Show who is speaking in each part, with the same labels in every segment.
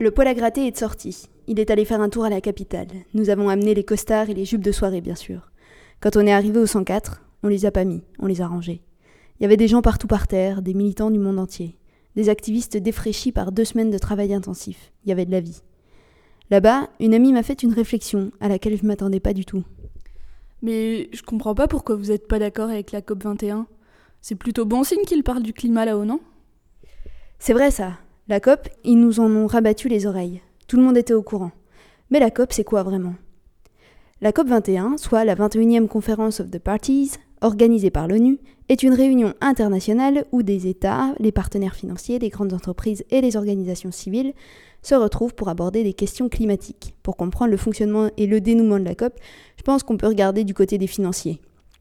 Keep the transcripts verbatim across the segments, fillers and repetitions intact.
Speaker 1: Le poil à gratter est de sortie. Il est allé faire un tour à la capitale. Nous avons amené les costards et les jupes de soirée, bien sûr. Quand on est arrivé au cent quatre, on les a pas mis, on les a rangés. Il y avait des gens partout par terre, des militants du monde entier. Des activistes défraîchis par deux semaines de travail intensif. Il y avait de la vie. Là-bas, une amie m'a fait une réflexion à laquelle je ne m'attendais pas du tout.
Speaker 2: Mais je comprends pas pourquoi vous êtes pas d'accord avec la COP vingt et un. C'est plutôt bon signe qu'ils parlent du climat là-haut, non ?
Speaker 1: C'est vrai ça. La COP, ils nous en ont rabattu les oreilles. Tout le monde était au courant. Mais la COP, c'est quoi vraiment ? La COP vingt et un, soit la vingt et unième Conference of the Parties, organisée par l'ONU, est une réunion internationale où des États, les partenaires financiers, les grandes entreprises et les organisations civiles se retrouvent pour aborder des questions climatiques. Pour comprendre le fonctionnement et le dénouement de la COP, je pense qu'on peut regarder du côté des financiers.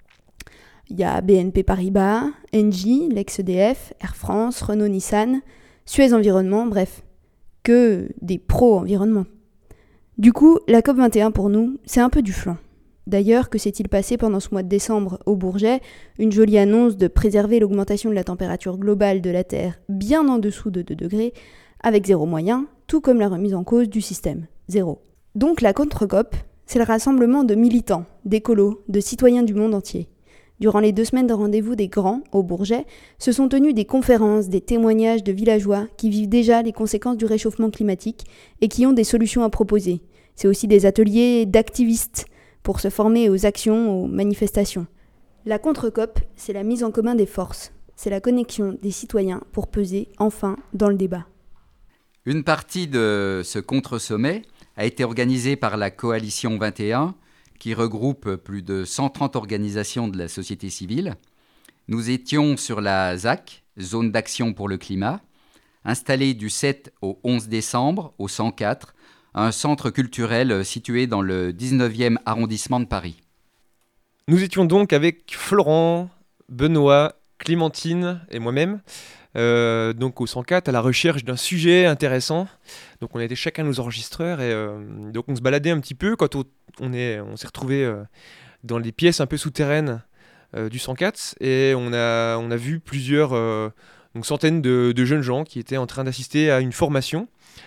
Speaker 1: Il y a B N P Paribas, Engie, l'ex-E D F, Air France, Renault-Nissan, Suez Environnement, bref, que des pro-environnement. Du coup, la COP vingt et un pour nous, c'est un peu du flan. D'ailleurs, que s'est-il passé pendant ce mois de décembre au Bourget ? Une jolie annonce de préserver l'augmentation de la température globale de la Terre bien en dessous de deux degrés, avec zéro moyen, tout comme la remise en cause du système, zéro. Donc la contre-COP, c'est le rassemblement de militants, d'écolos, de citoyens du monde entier. Durant les deux semaines de rendez-vous des grands, au Bourget, se sont tenues des conférences, des témoignages de villageois qui vivent déjà les conséquences du réchauffement climatique et qui ont des solutions à proposer. C'est aussi des ateliers d'activistes pour se former aux actions, aux manifestations. La contre-COP, c'est la mise en commun des forces. C'est la connexion des citoyens pour peser, enfin, dans le débat.
Speaker 3: Une partie de ce contre-sommet a été organisée par la Coalition vingt et un, qui regroupe plus de cent trente organisations de la société civile. Nous étions sur la Z A C, Zone d'action pour le climat, installée du sept au onze décembre au cent quatre, un centre culturel situé dans le dix-neuvième arrondissement de Paris.
Speaker 4: Nous étions donc avec Florent, Benoît, Clémentine et moi-même, euh, donc au cent quatre, à la recherche d'un sujet intéressant. Donc on a été chacun nos enregistreurs et euh, donc on se baladait un petit peu quand on, on, est, on s'est retrouvés euh, dans les pièces un peu souterraines euh, du cent quatre et on a, on a vu plusieurs euh, donc centaines de, de jeunes gens qui étaient en train d'assister à une formation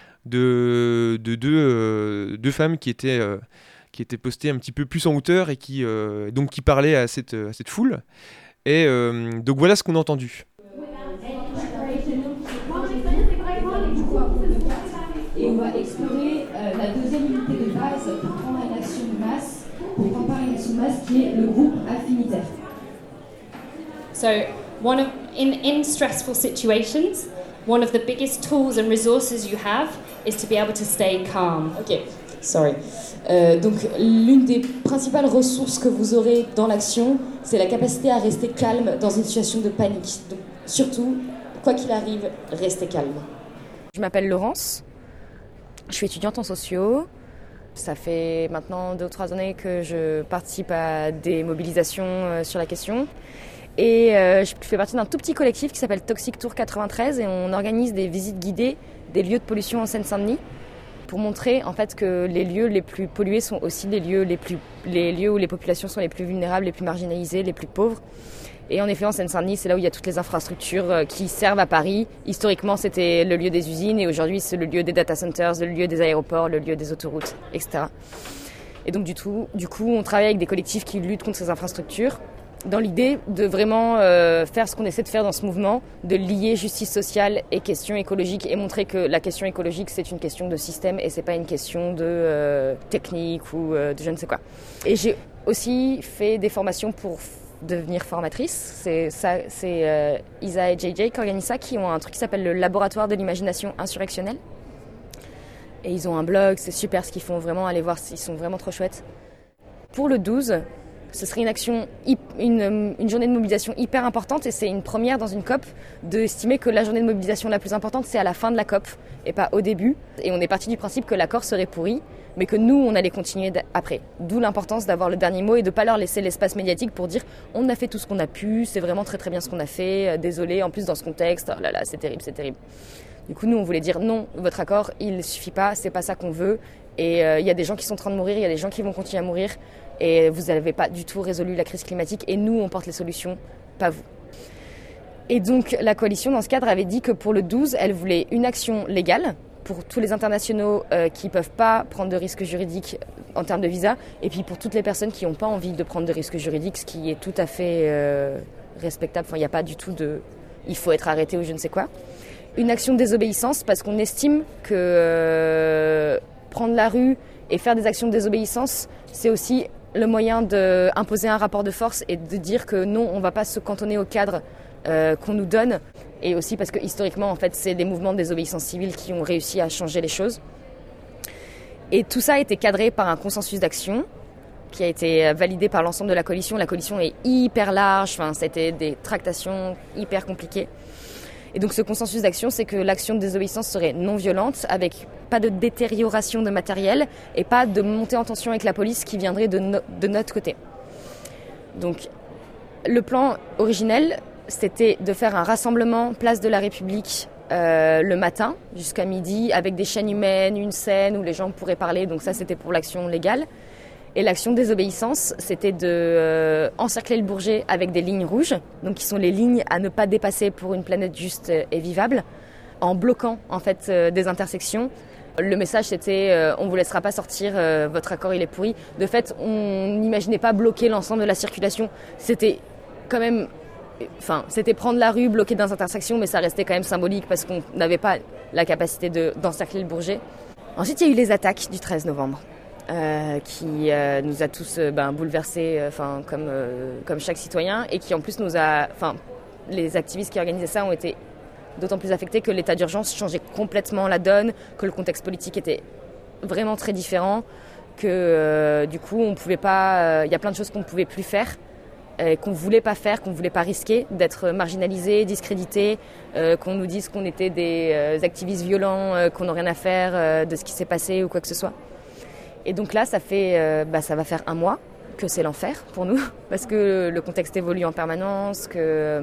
Speaker 4: de, de deux, euh, deux femmes qui étaient, euh, qui étaient postées un petit peu plus en hauteur et qui, euh, donc qui parlaient à cette, à cette foule. Et euh, donc voilà ce qu'on a entendu.
Speaker 5: Et on va explorer euh, la deuxième unité de base pour prendre une action de masse, pour préparer une action de masse qui est le groupe affinitaire.
Speaker 6: So, one of, in, in stressful situations, one of the biggest tools and resources you have is to be able to stay calm.
Speaker 5: Ok, sorry. Euh, donc, l'une des principales ressources que vous aurez dans l'action, c'est la capacité à rester calme dans une situation de panique. Donc, surtout, quoi qu'il arrive, restez calme.
Speaker 7: Je m'appelle Laurence, je suis étudiante en sociaux. Ça fait maintenant deux ou trois années que je participe à des mobilisations sur la question. Et euh, je fais partie d'un tout petit collectif qui s'appelle Toxic Tour quatre-vingt-treize et on organise des visites guidées des lieux de pollution en Seine-Saint-Denis pour montrer en fait que les lieux les plus pollués sont aussi les lieux, les, plus, les lieux où les populations sont les plus vulnérables, les plus marginalisées, les plus pauvres. Et en effet, en Seine-Saint-Denis, c'est là où il y a toutes les infrastructures qui servent à Paris. Historiquement, c'était le lieu des usines et aujourd'hui, c'est le lieu des data centers, le lieu des aéroports, le lieu des autoroutes, et cetera. Et donc, du, tout, du coup, on travaille avec des collectifs qui luttent contre ces infrastructures dans l'idée de vraiment euh, faire ce qu'on essaie de faire dans ce mouvement, de lier justice sociale et question écologique et montrer que la question écologique, c'est une question de système et c'est pas une question de euh, technique ou euh, de je ne sais quoi. Et j'ai aussi fait des formations pour devenir formatrice. C'est, ça, c'est euh, Isa et J J qui organisent ça, qui ont un truc qui s'appelle le Laboratoire de l'imagination insurrectionnelle. Et ils ont un blog, c'est super ce qu'ils font, vraiment, allez voir, ils sont vraiment trop chouettes. Pour le douze, ce serait une action, une, une journée de mobilisation hyper importante et c'est une première dans une COP d'estimer que la journée de mobilisation la plus importante, c'est à la fin de la COP et pas au début. Et on est parti du principe que l'accord serait pourri, mais que nous, on allait continuer après. D'où l'importance d'avoir le dernier mot et de ne pas leur laisser l'espace médiatique pour dire « on a fait tout ce qu'on a pu, c'est vraiment très très bien ce qu'on a fait, désolé, en plus dans ce contexte, oh là là, c'est terrible, c'est terrible ». Du coup, nous, on voulait dire « non, votre accord, il ne suffit pas, c'est pas ça qu'on veut ». Et il euh, y a des gens qui sont en train de mourir, il y a des gens qui vont continuer à mourir et vous n'avez pas du tout résolu la crise climatique et nous, on porte les solutions, pas vous. Et donc, la coalition, dans ce cadre, avait dit que pour le douze, elle voulait une action légale pour tous les internationaux euh, qui ne peuvent pas prendre de risques juridiques en termes de visa, et puis pour toutes les personnes qui n'ont pas envie de prendre de risques juridiques, ce qui est tout à fait euh, respectable. Enfin, il n'y a pas du tout de « il faut être arrêté » ou je ne sais quoi. Une action de désobéissance, parce qu'on estime que euh, prendre la rue et faire des actions de désobéissance, c'est aussi le moyen d'imposer un rapport de force et de dire que non, on ne va pas se cantonner au cadre euh, qu'on nous donne. Et aussi parce que historiquement, en fait, c'est des mouvements de désobéissance civile qui ont réussi à changer les choses. Et tout ça a été cadré par un consensus d'action qui a été validé par l'ensemble de la coalition. La coalition est hyper large, enfin, c'était des tractations hyper compliquées. Et donc ce consensus d'action, c'est que l'action de désobéissance serait non violente, avec pas de détérioration de matériel et pas de montée en tension avec la police qui viendrait de, no- de notre côté. Donc le plan originel, c'était de faire un rassemblement place de la République euh, le matin jusqu'à midi avec des chaînes humaines, une scène où les gens pourraient parler. Donc ça, c'était pour l'action légale. Et l'action de désobéissance, c'était de euh, encercler le Bourget avec des lignes rouges, donc qui sont les lignes à ne pas dépasser pour une planète juste et vivable, en bloquant en fait euh, des intersections. Le message, c'était euh, on vous laissera pas sortir, euh, votre accord il est pourri. De fait, on n'imaginait pas bloquer l'ensemble de la circulation. C'était quand même, enfin, c'était prendre la rue, bloquer des intersections, mais ça restait quand même symbolique parce qu'on n'avait pas la capacité de, d'encercler le Bourget. Ensuite, il y a eu les attaques du treize novembre. Euh, qui euh, nous a tous euh, ben, bouleversés, enfin euh, comme euh, comme chaque citoyen, et qui en plus nous a, enfin les activistes qui organisaient ça ont été d'autant plus affectés que l'état d'urgence changeait complètement la donne, que le contexte politique était vraiment très différent, que euh, du coup on pouvait pas, il euh, y a plein de choses qu'on ne pouvait plus faire, euh, qu'on voulait pas faire, qu'on voulait pas risquer, d'être marginalisés, discrédités, euh, qu'on nous dise qu'on était des euh, activistes violents, euh, qu'on n'a rien à faire euh, de ce qui s'est passé ou quoi que ce soit. Et donc là, ça fait, euh, bah, ça va faire un mois que c'est l'enfer pour nous, parce que le contexte évolue en permanence, que,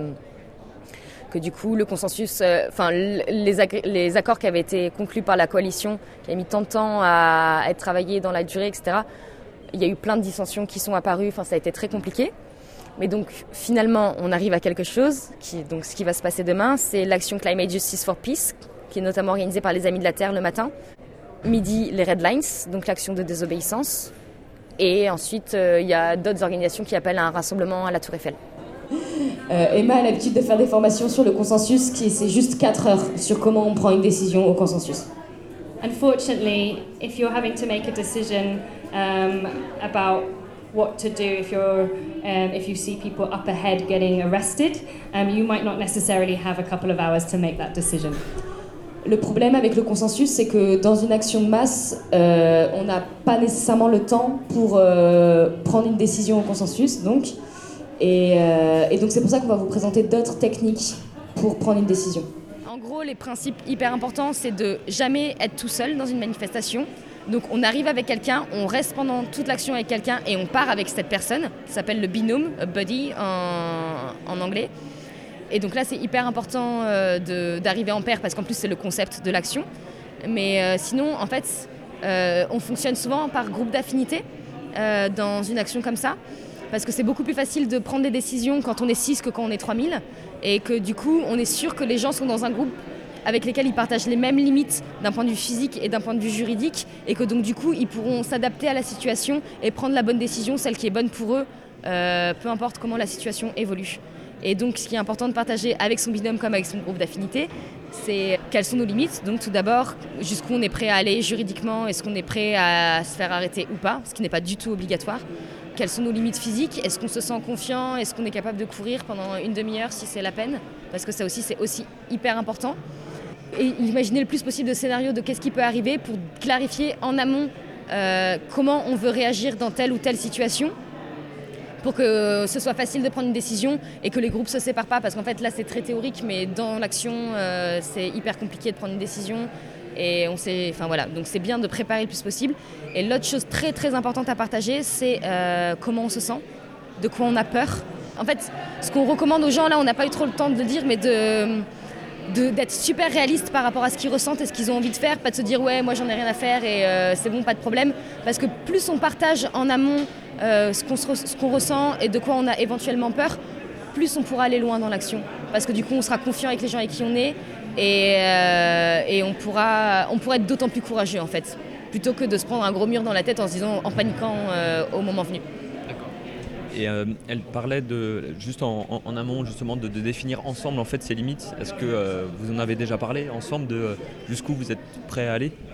Speaker 7: que du coup, le consensus, enfin, euh, les, agré- les accords qui avaient été conclus par la coalition, qui a mis tant de temps à être travaillés dans la durée, et cetera, il y a eu plein de dissensions qui sont apparues, enfin, ça a été très compliqué. Mais donc, finalement, on arrive à quelque chose, qui, donc ce qui va se passer demain, c'est l'action Climate Justice for Peace, qui est notamment organisée par les Amis de la Terre le matin. Midi, les Red Lines, donc l'action de désobéissance. Et ensuite, il euh, y a d'autres organisations qui appellent à un rassemblement à la Tour Eiffel.
Speaker 5: Euh, Emma a l'habitude de faire des formations sur le consensus, qui c'est juste quatre heures sur comment on prend une décision au consensus.
Speaker 6: Unfortunately, if you're having to make a decision um, about what to do if you're um, if you see people up ahead getting arrested, um, you might not necessarily have a couple of hours to make that decision.
Speaker 5: Le problème avec le consensus, c'est que dans une action de masse, euh, on n'a pas nécessairement le temps pour euh, prendre une décision au consensus, donc. Et, euh, et donc c'est pour ça qu'on va vous présenter d'autres techniques pour prendre une décision.
Speaker 7: En gros, les principes hyper importants, c'est de jamais être tout seul dans une manifestation. Donc on arrive avec quelqu'un, on reste pendant toute l'action avec quelqu'un et on part avec cette personne. Ça s'appelle le binôme, a buddy en, en anglais. Et donc là, c'est hyper important euh, de, d'arriver en paire parce qu'en plus, c'est le concept de l'action. Mais euh, sinon, en fait, euh, on fonctionne souvent par groupe d'affinité euh, dans une action comme ça. Parce que c'est beaucoup plus facile de prendre des décisions quand on est six que quand on est trois mille. Et que du coup, on est sûr que les gens sont dans un groupe avec lesquels ils partagent les mêmes limites d'un point de vue physique et d'un point de vue juridique. Et que donc du coup, ils pourront s'adapter à la situation et prendre la bonne décision, celle qui est bonne pour eux, euh, peu importe comment la situation évolue. Et donc, ce qui est important de partager avec son binôme comme avec son groupe d'affinité, c'est quelles sont nos limites. Donc, tout d'abord, jusqu'où on est prêt à aller juridiquement, est-ce qu'on est prêt à se faire arrêter ou pas, ce qui n'est pas du tout obligatoire. Quelles sont nos limites physiques, est-ce qu'on se sent confiant, est-ce qu'on est capable de courir pendant une demi-heure si c'est la peine, parce que ça aussi, c'est aussi hyper important. Et imaginer le plus possible de scénarios de qu'est-ce qui peut arriver pour clarifier en amont euh, comment on veut réagir dans telle ou telle situation, pour que ce soit facile de prendre une décision et que les groupes ne se séparent pas. Parce qu'en fait, là, c'est très théorique, mais dans l'action, euh, c'est hyper compliqué de prendre une décision. Et on sait, enfin voilà, donc c'est bien de préparer le plus possible. Et l'autre chose très très importante à partager, c'est euh, comment on se sent, de quoi on a peur. En fait, ce qu'on recommande aux gens, là, on n'a pas eu trop le temps de le dire, mais de, de, d'être super réaliste par rapport à ce qu'ils ressentent et ce qu'ils ont envie de faire. Pas de se dire, ouais, moi j'en ai rien à faire et euh, c'est bon, pas de problème. Parce que plus on partage en amont euh, ce, qu'on se, ce qu'on ressent et de quoi on a éventuellement peur, plus on pourra aller loin dans l'action. Parce que du coup, on sera confiant avec les gens avec qui on est et, euh, et on, pourra, on pourra être d'autant plus courageux en fait, plutôt que de se prendre un gros mur dans la tête en se disant, en paniquant euh, au moment venu.
Speaker 8: Et euh, elle parlait de, juste en, en, en amont justement de, de définir ensemble en fait ces limites. Est-ce que euh, vous en avez déjà parlé ensemble de euh, jusqu'où vous êtes prêts à aller?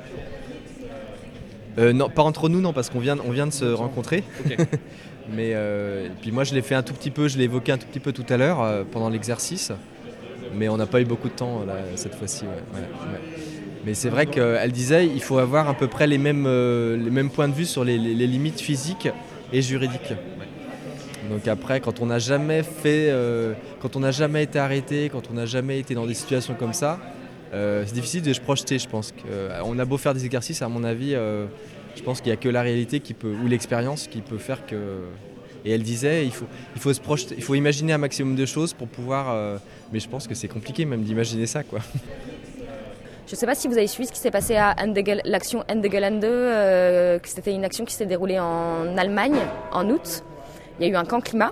Speaker 9: euh, Non, pas entre nous, non, parce qu'on vient, on vient de se rencontrer.
Speaker 8: Okay.
Speaker 9: Mais euh, et puis moi je l'ai fait un tout petit peu, je l'ai évoqué un tout petit peu tout à l'heure euh, pendant l'exercice. Mais on n'a pas eu beaucoup de temps là, cette fois-ci. Ouais, ouais, ouais. Mais c'est vrai qu'elle disait il faut avoir à peu près les mêmes, euh, les mêmes points de vue sur les, les, les limites physiques et juridiques. Donc après, quand on n'a jamais fait, euh, quand on n'a jamais été arrêté, quand on n'a jamais été dans des situations comme ça, euh, c'est difficile de se projeter. Je pense qu'on a beau faire des exercices, à mon avis, euh, je pense qu'il n'y a que la réalité qui peut, ou l'expérience qui peut faire que. Et elle disait, il faut, il faut se projeter, il faut imaginer un maximum de choses pour pouvoir. Euh, mais je pense que c'est compliqué même d'imaginer ça, quoi.
Speaker 7: Je ne sais pas si vous avez suivi ce qui s'est passé à Endegel, l'action Endegelände, euh, c'était une action qui s'est déroulée en Allemagne en août. Il y a eu un camp climat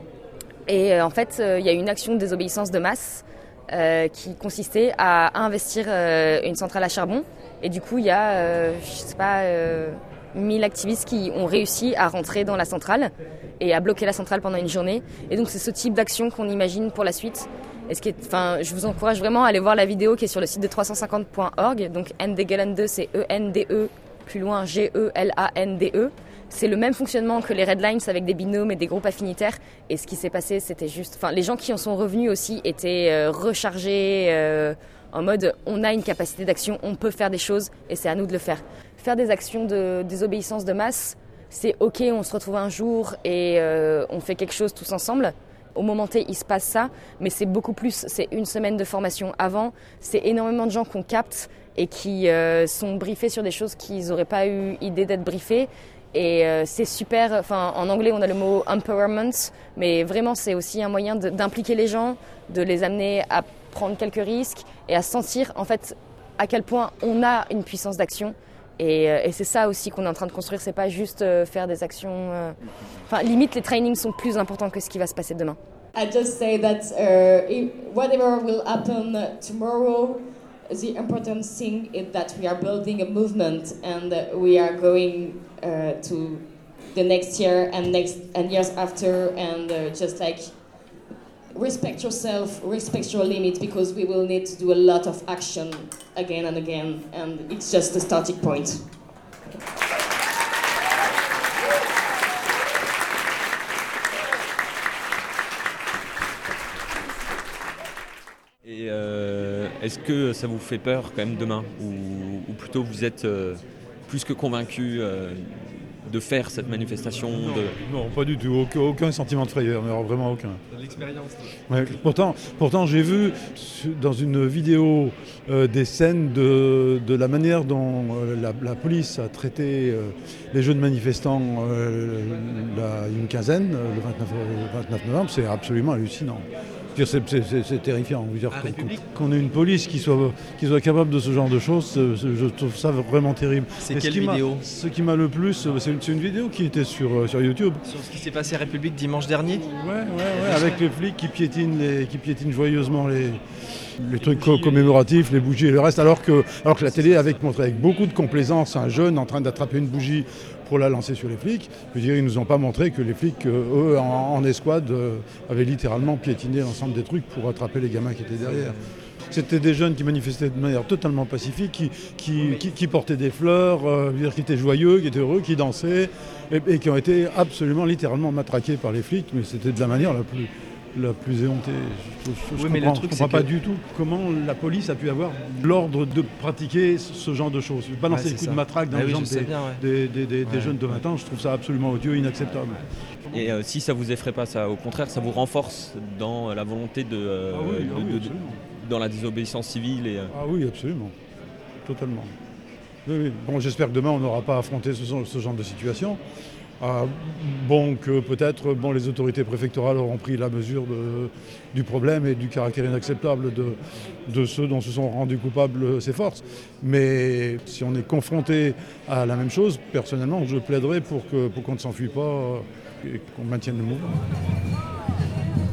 Speaker 7: et euh, en fait euh, il y a eu une action de désobéissance de masse euh, qui consistait à investir euh, une centrale à charbon et du coup il y a euh, je sais pas euh, mille activistes qui ont réussi à rentrer dans la centrale et à bloquer la centrale pendant une journée et donc c'est ce type d'action qu'on imagine pour la suite. Et ce qui est, enfin, je vous encourage vraiment à aller voir la vidéo qui est sur le site de trois cent cinquante point org. Donc Endegelände, c'est E N D E plus loin G E L A N D E. C'est le même fonctionnement que les Red Lines avec des binômes et des groupes affinitaires. Et ce qui s'est passé, c'était juste... Enfin, les gens qui en sont revenus aussi étaient euh, rechargés euh, en mode « on a une capacité d'action, on peut faire des choses et c'est à nous de le faire ». Faire des actions de désobéissance de masse, c'est OK, on se retrouve un jour et euh, on fait quelque chose tous ensemble. Au moment T, il se passe ça, mais c'est beaucoup plus. C'est une semaine de formation avant. C'est énormément de gens qu'on capte et qui euh, sont briefés sur des choses qu'ils n'auraient pas eu idée d'être briefés. Et euh, c'est super, enfin en anglais on a le mot empowerment, mais vraiment c'est aussi un moyen de, d'impliquer les gens, de les amener à prendre quelques risques et à sentir en fait à quel point on a une puissance d'action. Et, euh, et c'est ça aussi qu'on est en train de construire, c'est pas juste euh, faire des actions... Euh... Enfin limite les trainings sont plus importants que ce qui va se passer demain.
Speaker 5: I just say that uh, if whatever will happen tomorrow, the important thing is that we are building a movement and we are going uh, to the next year and next and years after and uh, just like respect yourself, respect your limits because we will need to do a lot of action again and again and it's just the starting point.
Speaker 8: Et euh, est-ce que ça vous fait peur quand même demain ou, ou plutôt vous êtes euh, plus que convaincu euh, de faire cette manifestation
Speaker 10: non,
Speaker 8: de...
Speaker 10: non, pas du tout, aucun, aucun sentiment de frayeur, mais alors vraiment aucun.
Speaker 9: De l'expérience.
Speaker 10: Ouais, pourtant, pourtant, j'ai vu dans une vidéo euh, des scènes de, de la manière dont euh, la, la police a traité euh, les jeunes manifestants euh, la, une quinzaine, le vingt-neuf novembre, c'est absolument hallucinant. C'est, c'est, c'est, c'est terrifiant. Dire, qu'on, qu'on ait une police qui soit, qui soit capable de ce genre de choses, je trouve ça vraiment terrible.
Speaker 9: C'est quelle vidéo ?
Speaker 10: Ce qui m'a le plus, c'est une, c'est une vidéo qui était sur, sur YouTube.
Speaker 9: Sur ce qui s'est passé à République dimanche dernier ?
Speaker 10: Ouais, ouais, ouais, avec les flics qui piétinent, les, qui piétinent joyeusement les, les trucs co- commémoratifs, les bougies et le reste, alors que, alors que la télé avait montré avec beaucoup de complaisance un jeune en train d'attraper une bougie pour la lancer sur les flics. Je veux dire, ils nous ont pas montré que les flics, eux, en, en escouade, euh, avaient littéralement piétiné l'ensemble des trucs pour attraper les gamins qui étaient derrière. C'était des jeunes qui manifestaient de manière totalement pacifique, qui, qui, qui, qui portaient des fleurs, euh, qui étaient joyeux, qui étaient heureux, qui dansaient, et, et qui ont été absolument, littéralement matraqués par les flics, mais c'était de la manière la plus... la plus éhontée. Je, je, je
Speaker 9: oui,
Speaker 10: comprends, je comprends pas que... du tout comment la police a pu avoir l'ordre de pratiquer ce genre de choses. Balancer ouais, des coups ça. de matraque dans ah, les oui, jambes des, bien, ouais. des, des, des, ouais. des jeunes de vingt ans, je trouve ça absolument odieux, inacceptable.
Speaker 8: Et euh, si ça vous effraie pas, ça, au contraire, ça vous renforce dans la volonté de, euh,
Speaker 10: ah oui,
Speaker 8: de,
Speaker 10: ah oui,
Speaker 8: de, de dans la désobéissance civile et, euh...
Speaker 10: Ah oui, absolument. Totalement. Oui, oui. Bon, j'espère que demain, on n'aura pas à affronter ce, ce genre de situation. Ah, bon, que peut-être bon, les autorités préfectorales auront pris la mesure de, du problème et du caractère inacceptable de, de ceux dont se sont rendus coupables ces forces. Mais si on est confronté à la même chose, personnellement, je plaiderais pour, que, pour qu'on ne s'enfuit pas et qu'on maintienne le mouvement.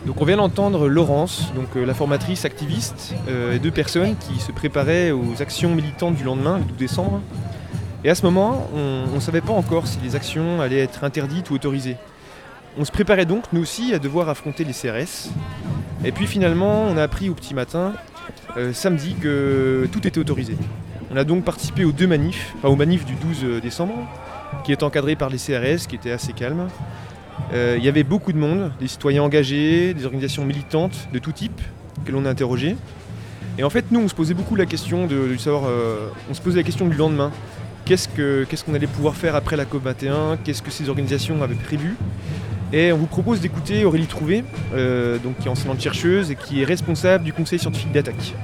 Speaker 4: Donc on vient d'entendre Laurence, donc euh, la formatrice activiste, euh, et deux personnes qui se préparaient aux actions militantes du lendemain, le douze décembre. Et à ce moment, on ne savait pas encore si les actions allaient être interdites ou autorisées. On se préparait donc, nous aussi, à devoir affronter les C R S. Et puis finalement, on a appris au petit matin, euh, samedi, que tout était autorisé. On a donc participé aux deux manifs, enfin aux manifs du douze décembre, qui est encadré par les C R S, qui était assez calme. Euh, il y avait beaucoup de monde, des citoyens engagés, des organisations militantes de tout type que l'on a interrogées. Et en fait, nous, on se posait beaucoup la question de, de savoir, euh, on se posait la question du lendemain. Qu'est-ce que, qu'est-ce qu'on allait pouvoir faire après la COP vingt et un ? Qu'est-ce que ces organisations avaient prévu ? Et on vous propose d'écouter Aurélie Trouvé, euh, donc, qui est enseignante-chercheuse et qui est responsable du conseil scientifique d'Attaque.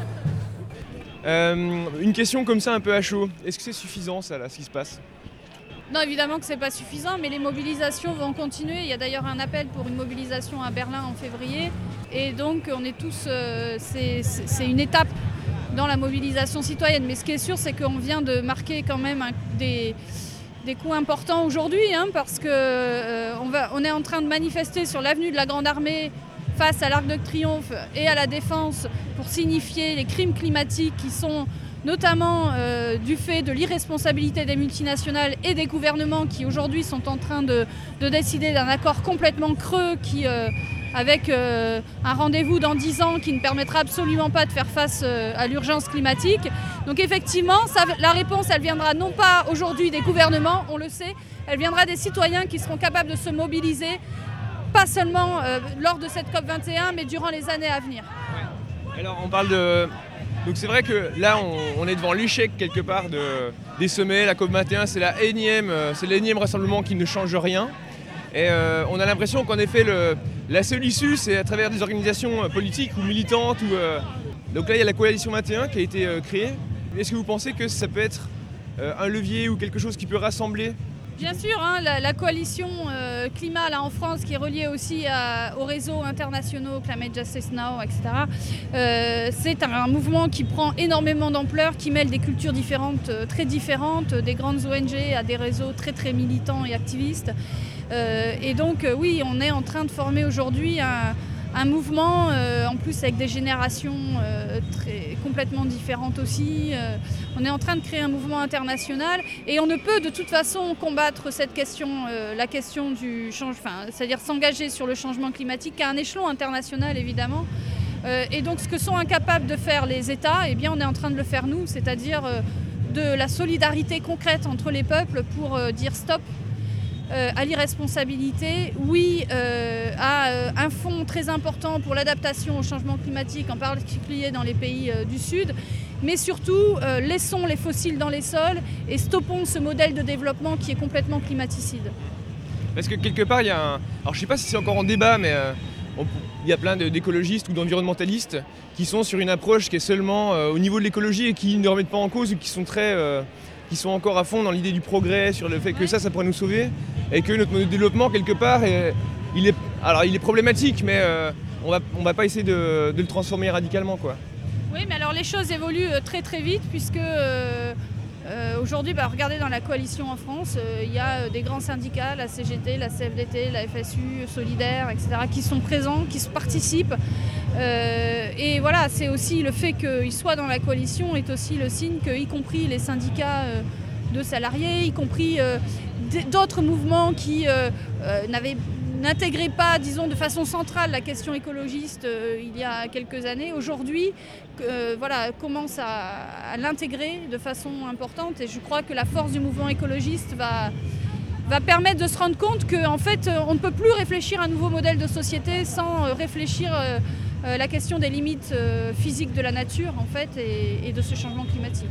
Speaker 4: Euh, une question comme ça un peu à chaud, est-ce que c'est suffisant ça là, ce qui se passe ?
Speaker 11: Non, évidemment que c'est pas suffisant, mais les mobilisations vont continuer. Il y a d'ailleurs un appel pour une mobilisation à Berlin en février. Et donc, on est tous... Euh, c'est, c'est une étape dans la mobilisation citoyenne. Mais ce qui est sûr, c'est qu'on vient de marquer quand même un, des, des coups importants aujourd'hui, hein, parce qu'on euh, on est en train de manifester sur l'avenue de la Grande Armée face à l'Arc de Triomphe et à la Défense pour signifier les crimes climatiques qui sont... notamment euh, du fait de l'irresponsabilité des multinationales et des gouvernements qui aujourd'hui sont en train de, de décider d'un accord complètement creux qui, euh, avec euh, un rendez-vous dans dix ans qui ne permettra absolument pas de faire face euh, à l'urgence climatique. Donc effectivement, ça, la réponse, elle viendra non pas aujourd'hui des gouvernements, on le sait, elle viendra des citoyens qui seront capables de se mobiliser, pas seulement euh, lors de cette COP vingt et un, mais durant les années à venir.
Speaker 4: Ouais. Alors on parle de... Donc c'est vrai que là on, on est devant l'échec quelque part de, des sommets, la COP vingt et un c'est la énième, c'est l'énième rassemblement qui ne change rien. Et euh, on a l'impression qu'en effet le, la seule issue c'est à travers des organisations politiques ou militantes. Ou, euh, donc là il y a la coalition vingt et un qui a été euh, créée. Est-ce que vous pensez que ça peut être euh, un levier ou quelque chose qui peut rassembler ?
Speaker 11: Bien sûr, hein, la, la coalition euh, climat là, en France qui est reliée aussi à, aux réseaux internationaux, Climate Justice Now, et cetera. Euh, c'est un, un mouvement qui prend énormément d'ampleur, qui mêle des cultures différentes, euh, très différentes, des grandes O N G à des réseaux très très militants et activistes. Euh, et donc euh, oui, on est en train de former aujourd'hui un, un mouvement, euh, en plus avec des générations euh, très, complètement différentes aussi. Euh, on est en train de créer un mouvement international et on ne peut de toute façon combattre cette question, euh, la question du changement, enfin, c'est-à-dire s'engager sur le changement climatique qu'à un échelon international évidemment. Euh, et donc ce que sont incapables de faire les États, eh bien on est en train de le faire nous, c'est-à-dire euh, de la solidarité concrète entre les peuples pour euh, dire stop. Euh, à l'irresponsabilité, oui euh, à euh, un fonds très important pour l'adaptation au changement climatique, en particulier dans les pays euh, du Sud, mais surtout euh, laissons les fossiles dans les sols et stoppons ce modèle de développement qui est complètement climaticide.
Speaker 4: Parce que quelque part, il y a un... Alors je sais pas si c'est encore en débat, mais euh, on... il y a plein de, d'écologistes ou d'environnementalistes qui sont sur une approche qui est seulement euh, au niveau de l'écologie et qui ne remettent pas en cause ou qui sont très... Euh... qui sont encore à fond dans l'idée du progrès, sur le fait que ça, ça pourrait nous sauver, et que notre mode de développement, quelque part, est, il, est, alors, il est problématique, mais euh, on va, on va pas essayer de, de le transformer radicalement, quoi.
Speaker 11: Oui, mais alors les choses évoluent très très vite, puisque euh, euh, aujourd'hui, bah, regardez dans la coalition en France, euh, il y a des grands syndicats, la C G T, la C F D T, la F S U, Solidaire, et cetera, qui sont présents, qui participent. Euh, et voilà, c'est aussi le fait qu'ils soient dans la coalition est aussi le signe que, y compris les syndicats euh, de salariés, y compris euh, d'autres mouvements qui euh, euh, n'avaient, n'intégraient pas, disons, de façon centrale la question écologiste euh, il y a quelques années, aujourd'hui, euh, voilà, commencent à, à l'intégrer de façon importante. Et je crois que la force du mouvement écologiste va... va permettre de se rendre compte qu'en fait, on ne peut plus réfléchir à un nouveau modèle de société sans réfléchir euh, euh, la question des limites euh, physiques de la nature, en fait, et, et de ce changement climatique.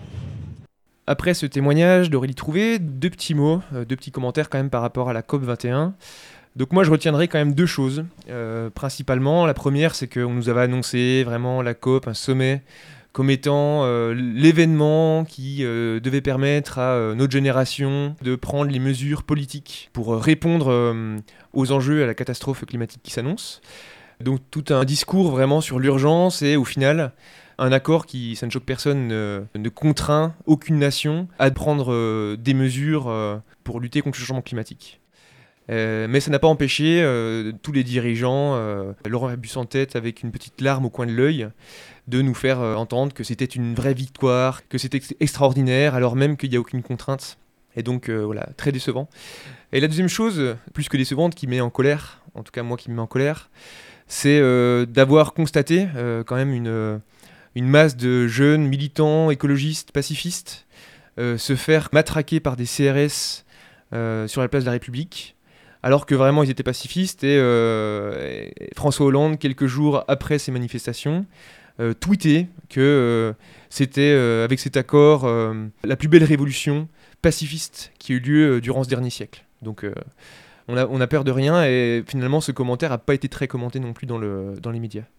Speaker 4: Après ce témoignage d'Aurélie Trouvé, deux petits mots, euh, deux petits commentaires quand même par rapport à la COP vingt et un. Donc moi je retiendrai quand même deux choses. Euh, principalement, la première c'est qu'on nous avait annoncé vraiment la COP, un sommet, comme étant euh, l'événement qui euh, devait permettre à euh, notre génération de prendre les mesures politiques pour euh, répondre euh, aux enjeux, à la catastrophe climatique qui s'annonce. Donc tout un discours vraiment sur l'urgence et au final un accord qui, ça ne choque personne, ne, ne contraint aucune nation à prendre euh, des mesures euh, pour lutter contre le changement climatique. Euh, mais ça n'a pas empêché euh, tous les dirigeants, euh, Laurent Fabius en tête avec une petite larme au coin de l'œil, de nous faire euh, entendre que c'était une vraie victoire, que c'était ex- extraordinaire, alors même qu'il n'y a aucune contrainte. Et donc euh, voilà, très décevant. Et la deuxième chose, plus que décevante, qui met en colère, en tout cas moi qui me met en colère, c'est euh, d'avoir constaté euh, quand même une, une masse de jeunes militants, écologistes, pacifistes, euh, se faire matraquer par des C R S euh, sur la place de la République, alors que vraiment ils étaient pacifistes. Et, euh, et François Hollande, quelques jours après ces manifestations, euh, tweetait que euh, c'était, euh, avec cet accord, euh, la plus belle révolution pacifiste qui a eu lieu euh, durant ce dernier siècle. Donc euh, on, a, on a peur de rien, et finalement ce commentaire n'a pas été très commenté non plus dans, le, dans les médias.